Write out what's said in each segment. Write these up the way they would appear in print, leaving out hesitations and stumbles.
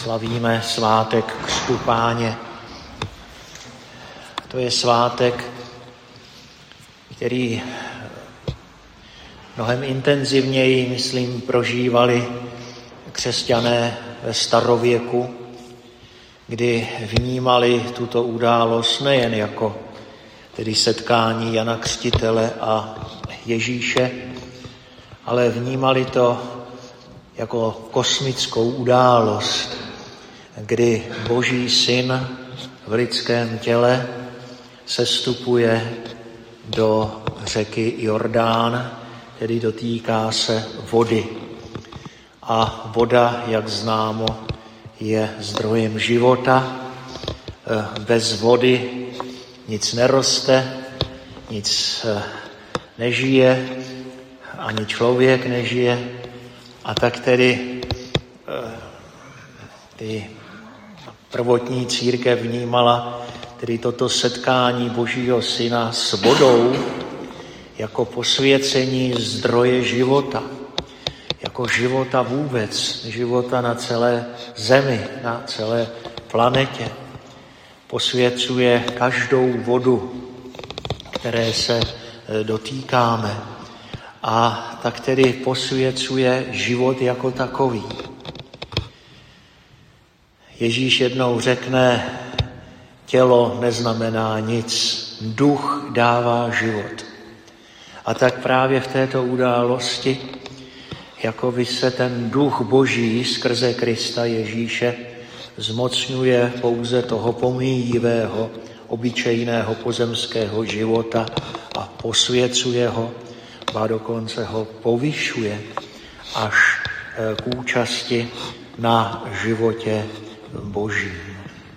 slavíme svátek Křtu Páně. To je svátek, který mnohem intenzivněji, myslím, prožívali křesťané ve starověku, kdy vnímali tuto událost nejen jako tedy setkání Jana Křtitele a Ježíše, ale vnímali to jako kosmickou událost, kdy Boží syn v lidském těle sestupuje do řeky Jordán, tedy dotýká se vody. A voda, jak známo, je zdrojem života. Bez vody nic neroste, nic nežije, ani člověk nežije. A tak tedy ty prvotní církev vnímala tedy toto setkání Božího syna s vodou jako posvěcení zdroje života, jako života vůbec, života na celé zemi, na celé planetě. Posvěcuje každou vodu, které se dotýkáme, a tak tedy posvěcuje život jako takový. Ježíš jednou řekne, tělo neznamená nic, duch dává život. A tak právě v této události, jako by se ten duch Boží skrze Krista Ježíše zmocňuje pouze toho pomíjivého, obyčejného pozemského života a posvěcuje ho, a dokonce ho povyšuje až k účasti na životě Božím.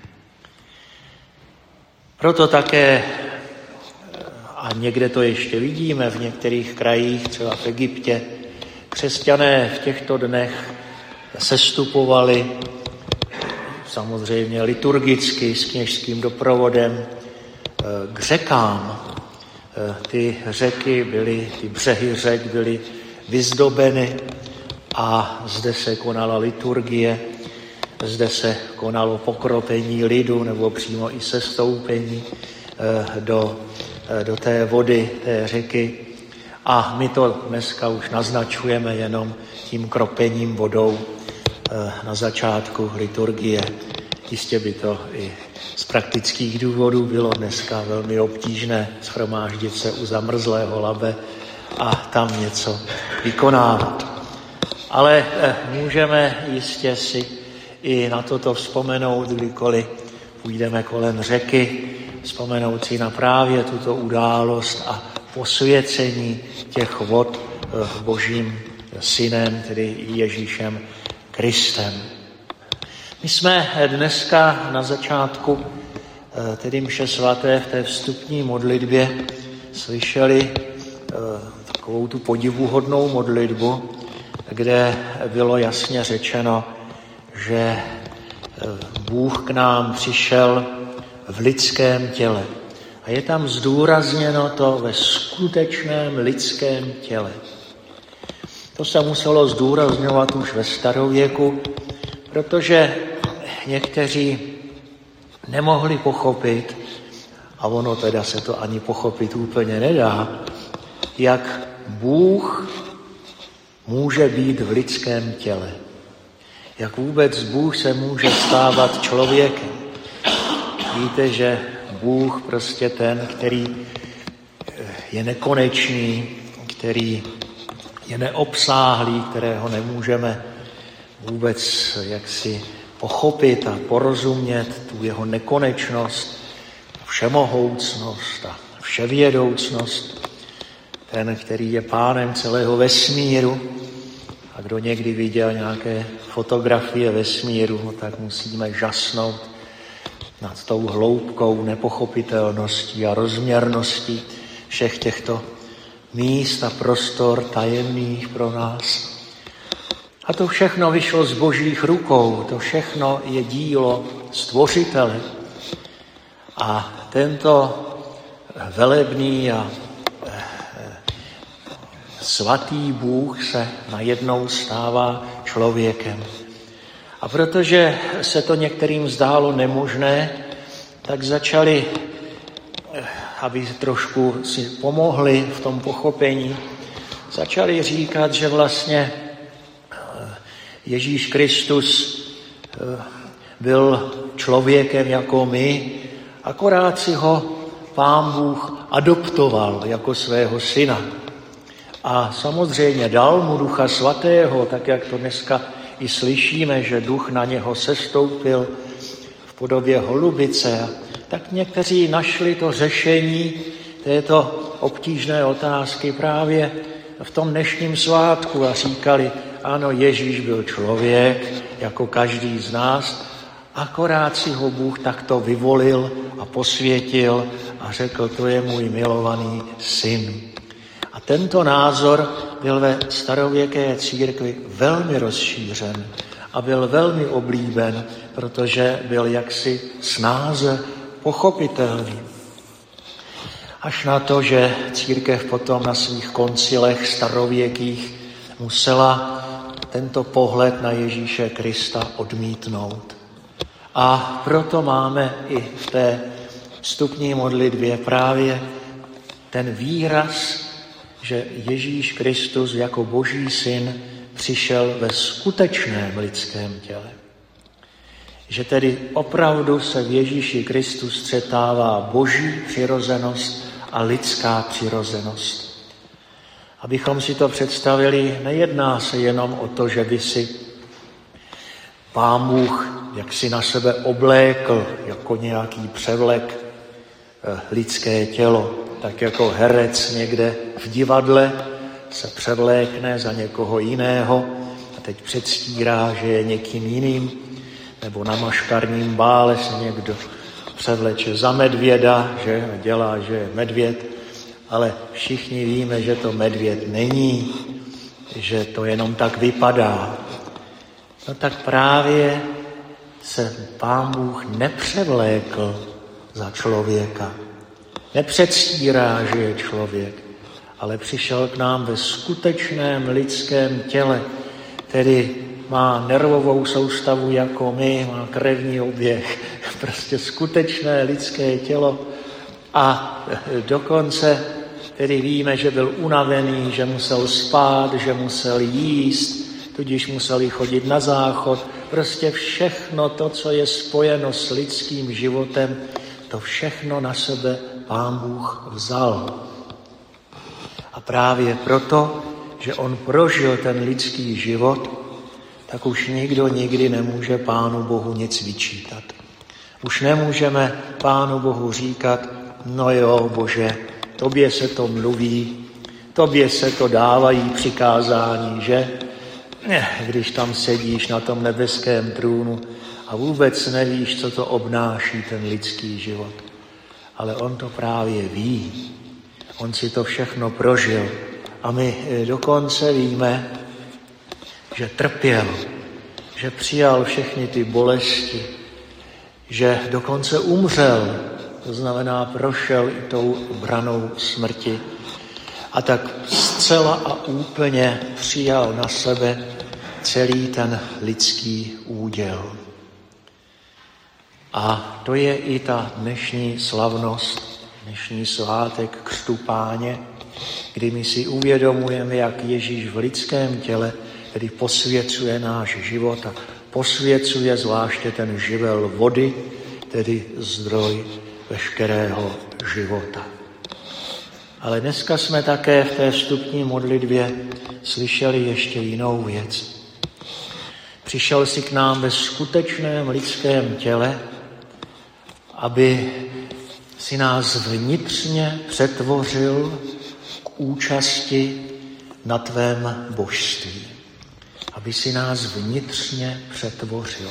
Proto také, a někde to ještě vidíme v některých krajích, třeba v Egyptě, křesťané v těchto dnech sestupovali samozřejmě liturgicky s kněžským doprovodem k řekám. Ty řeky byly, ty břehy řek byly vyzdobeny a zde se konala liturgie, zde se konalo pokropení lidu nebo přímo i sestoupení do té vody, té řeky. A my to dneska už naznačujeme jenom tím kropením vodou na začátku liturgie. Jistě by to i z praktických důvodů bylo dneska velmi obtížné shromáždit se u zamrzlého labe a tam něco vykonávat. Ale můžeme jistě si i na toto vzpomenout, kdykoliv půjdeme kolem řeky, vzpomenout si na právě tuto událost a posvěcení těch vod Božím synem, tedy Ježíšem Kristem. My jsme dneska na začátku tedy mše svaté v té vstupní modlitbě slyšeli takovou tu podivuhodnou modlitbu, kde bylo jasně řečeno, že Bůh k nám přišel v lidském těle. A je tam zdůrazněno to ve skutečném lidském těle. To se muselo zdůrazňovat už ve starověku, protože někteří nemohli pochopit, a ono teda se to ani pochopit úplně nedá, jak Bůh může být v lidském těle. Jak vůbec Bůh se může stávat člověkem. Víte, že Bůh prostě ten, který je nekonečný, který je neobsáhlý, kterého nemůžeme vůbec jaksi pochopit a porozumět, tu jeho nekonečnost, všemohoucnost a vševědoucnost, ten, který je pánem celého vesmíru. A kdo někdy viděl nějaké fotografie vesmíru, tak musíme žasnout nad tou hloubkou, nepochopitelností a rozměrností všech těchto míst a prostor tajemných pro nás. A to všechno vyšlo z Božích rukou, to všechno je dílo Stvořitele. A tento velebný a svatý Bůh se najednou stává člověkem. A protože se to některým zdálo nemožné, tak začali, aby trošku si pomohli v tom pochopení, začali říkat, že vlastně Ježíš Kristus byl člověkem jako my, akorát si ho Pán Bůh adoptoval jako svého syna. A samozřejmě dal mu Ducha Svatého, tak jak to dneska i slyšíme, že duch na něho sestoupil v podobě holubice. Tak někteří našli to řešení této obtížné otázky právě v tom dnešním svátku a říkali, ano, Ježíš byl člověk, jako každý z nás, akorát si ho Bůh takto vyvolil a posvětil a řekl, to je můj milovaný syn. A tento názor byl ve starověké církvi velmi rozšířen a byl velmi oblíben, protože byl jaksi snáze pochopitelný. Až na to, že církev potom na svých koncilech starověkých musela tento pohled na Ježíše Krista odmítnout. A proto máme i v té vstupní modlitbě právě ten výraz, že Ježíš Kristus jako Boží syn přišel ve skutečném lidském těle. Že tedy opravdu se v Ježíši Kristu střetává boží přirozenost a lidská přirozenost. Abychom si to představili, nejedná se jenom o to, že by si Pán Bůh jaksi na sebe oblékl jako nějaký převlek lidské tělo, tak jako herec někde v divadle se převlékne za někoho jiného a teď předstírá, že je někým jiným, nebo na maškarním bále se někdo převleče za medvěda, že dělá, že je medvěd, ale všichni víme, že to medvěd není, že to jenom tak vypadá. No tak právě se Pán Bůh nepřevlékl za člověka. Nepředstírá, že je člověk, ale přišel k nám ve skutečném lidském těle, tedy má nervovou soustavu jako my, má krevní oběh, prostě skutečné lidské tělo a dokonce tedy víme, že byl unavený, že musel spát, že musel jíst, tudíž museli chodit na záchod. Prostě všechno to, co je spojeno s lidským životem, to všechno na sebe Pán Bůh vzal. A právě proto, že on prožil ten lidský život, tak už nikdo nikdy nemůže Pánu Bohu nic vyčítat. Už nemůžeme Pánu Bohu říkat, no jo, Bože, tobě se to mluví, tobě se to dávají přikázání, že? Když tam sedíš na tom nebeském trůnu a vůbec nevíš, co to obnáší ten lidský život. Ale on to právě ví. On si to všechno prožil. A my dokonce víme, že trpěl, že přijal všechny ty bolesti, že dokonce umřel, to znamená prošel i tou branou smrti. A tak zcela a úplně přijal na sebe celý ten lidský úděl. A to je i ta dnešní slavnost, dnešní svátek Křtu Páně, kdy my si uvědomujeme, jak Ježíš v lidském těle tedy posvěcuje náš život a posvěcuje zvláště ten živel vody, tedy zdroj veškerého života. Ale dneska jsme také v té vstupní modlitbě slyšeli ještě jinou věc. Přišel si k nám ve skutečném lidském těle, aby si nás vnitřně přetvořil k účasti na tvém božství. Aby si nás vnitřně přetvořil.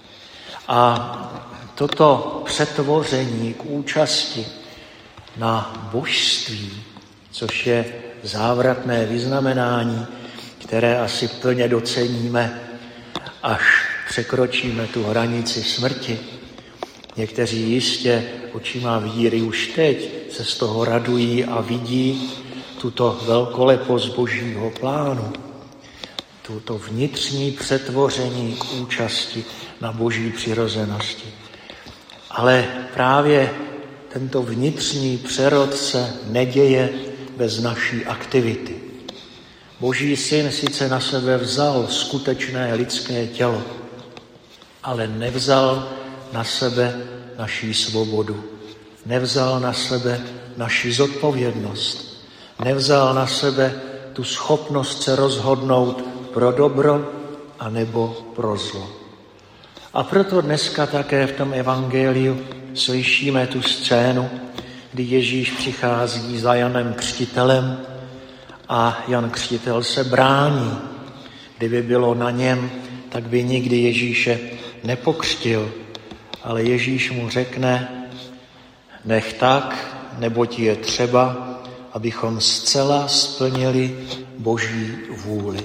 A toto přetvoření k účasti na božství, což je závratné vyznamenání, které asi plně doceníme, až překročíme tu hranici smrti. Někteří jistě očima víry už teď se z toho radují a vidí tuto velkolepost Božího plánu. to vnitřní přetvoření k účasti na boží přirozenosti. Ale právě tento vnitřní přerod se neděje bez naší aktivity. Boží syn sice na sebe vzal skutečné lidské tělo, ale nevzal na sebe naší svobodu. Nevzal na sebe naši zodpovědnost. Nevzal na sebe tu schopnost se rozhodnout pro dobro anebo pro zlo. A proto dneska také v tom evangeliu slyšíme tu scénu, kdy Ježíš přichází za Janem Křtitelem a Jan Křtitel se brání. Kdyby bylo na něm, tak by nikdy Ježíše nepokřtil. Ale Ježíš mu řekne, nech tak, neboť je třeba, abychom zcela splnili Boží vůli.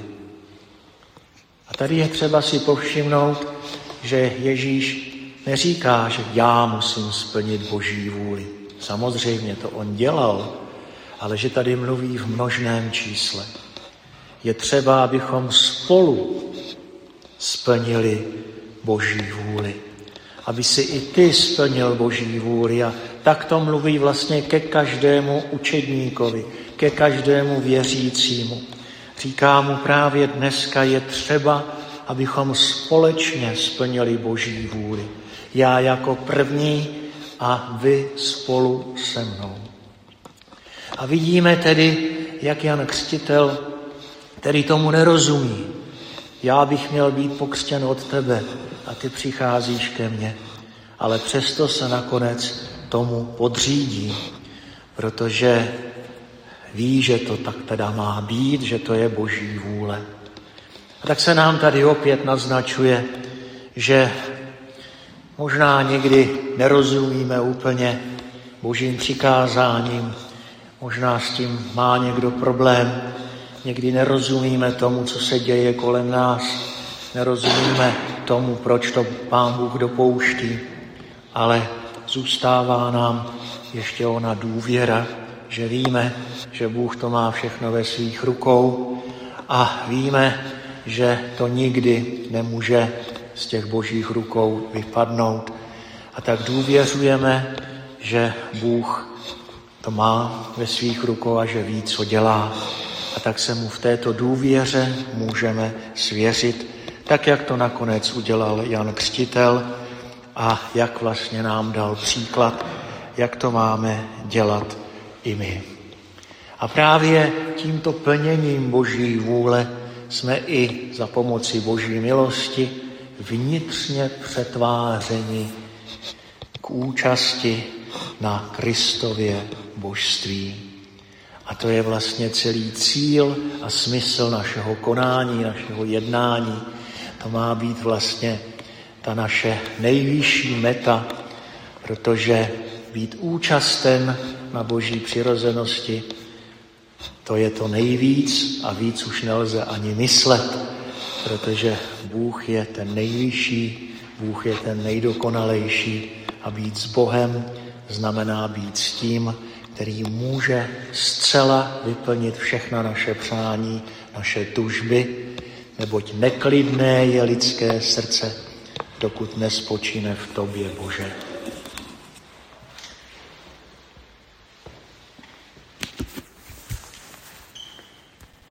A tady je třeba si povšimnout, že Ježíš neříká, že já musím splnit Boží vůli. Samozřejmě to on dělal, ale že tady mluví v množném čísle. Je třeba, abychom spolu splnili Boží vůli. Aby si i ty splnil Boží vůli. A tak to mluví vlastně ke každému učedníkovi, ke každému věřícímu. Říká mu právě dneska je třeba, abychom společně splnili Boží vůli. Já jako první a vy spolu se mnou. A vidíme tedy, jak Jan Křtitel, který tomu nerozumí. Já bych měl být pokřtěn od tebe a ty přicházíš ke mně. Ale přesto se nakonec tomu podřídí, protože ví, že to tak teda má být, že to je Boží vůle. A tak se nám tady opět naznačuje, že možná někdy nerozumíme úplně Božím přikázáním, možná s tím má někdo problém, někdy nerozumíme tomu, co se děje kolem nás, nerozumíme tomu, proč to Pán Bůh dopouští, ale zůstává nám ještě ona důvěra, že víme, že Bůh to má všechno ve svých rukou a víme, že to nikdy nemůže z těch Božích rukou vypadnout. A tak důvěřujeme, že Bůh to má ve svých rukou a že ví, co dělá. A tak se mu v této důvěře můžeme svěřit, tak jak to nakonec udělal Jan Křtitel a jak vlastně nám dal příklad, jak to máme dělat i my. A právě tímto plněním Boží vůle jsme i za pomoci Boží milosti vnitřně přetvářeni k účasti na Kristově božství. A to je vlastně celý cíl a smysl našeho konání, našeho jednání. To má být vlastně ta naše nejvyšší meta, protože být účasten na Boží přirozenosti, to je to nejvíc a víc už nelze ani myslet, protože Bůh je ten nejvyšší, Bůh je ten nejdokonalejší a být s Bohem znamená být s tím, který může zcela vyplnit všechna naše přání, naše tužby, neboť neklidné je lidské srdce, dokud nespočine v tobě, Bože.